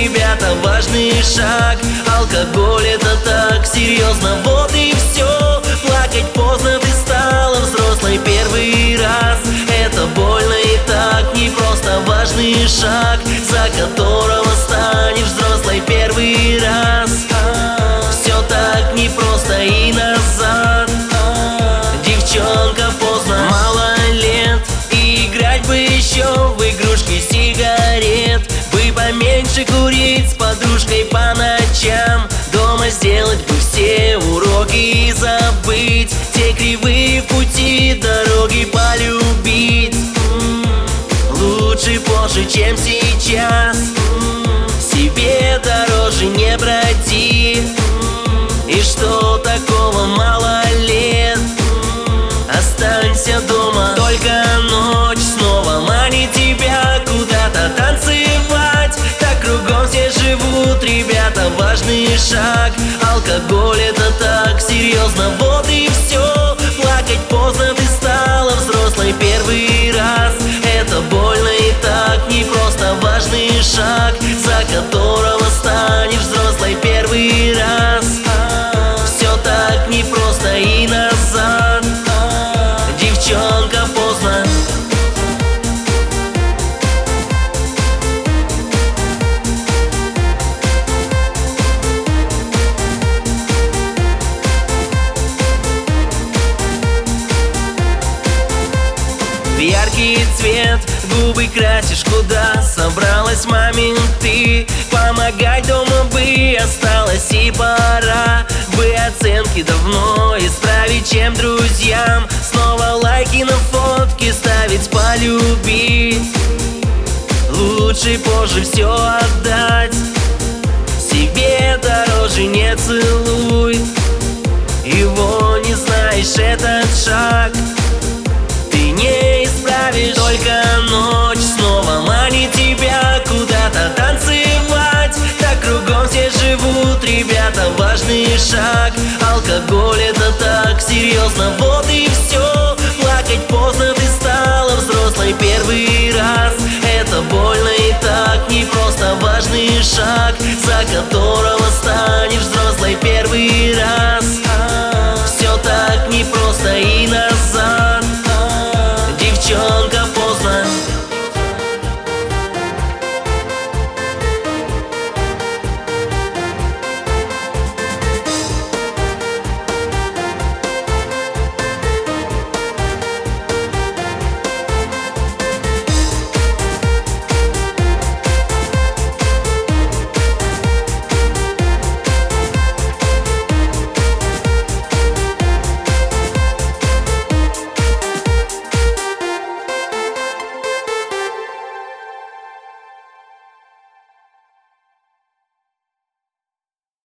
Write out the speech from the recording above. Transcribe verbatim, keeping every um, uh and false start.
ребята, важный шаг. Алкоголь это так серьезно, вот и все. Плакать поздно, ты стала взрослой первый раз. Это больно и так непросто, важный шаг, за которого станешь взрослой первый раз. Все так непросто и назад. Девчонка, поздно, мало лет, и играть бы еще в игрушки сигарет. Бы поменьше курить с подружкой по ночам. Дома сделать бы все уроки и забыть те кривые пути, дороги полюбить. Лучше позже, чем сейчас. Себе дороже не броди. И что такого, мало лет? Останься дома, только ночь снова манит тебя куда-то танцевать. Так кругом все живут ребята, важный шаг. Алкоголь это так серьезно, вот и все. Плакать поздно, ты стала взрослой первый раз. Это больно и так непросто, важный шаг, за которого станешь взрослой первый раз. Все так непросто и назад. Девчонка, поздно. В яркий цвет губы красишь, куда собралась, мамин, ты? Помогать дома бы осталось и пора бы оценки давно исправить, чем друзьям снова лайки на фотки ставить, полюбить. Лучше позже все отдать. Себе дороже не целуй. Его не знаешь, этот шаг ты не исправишь. Только ночь снова манит тебя куда-то танцевать. Так кругом все живут ребята, важный шаг. Алкоголь это так серьезно, вот и все. Плакать поздно, ты стала взрослой первый раз. Это больно и так непросто, важный шаг, за которым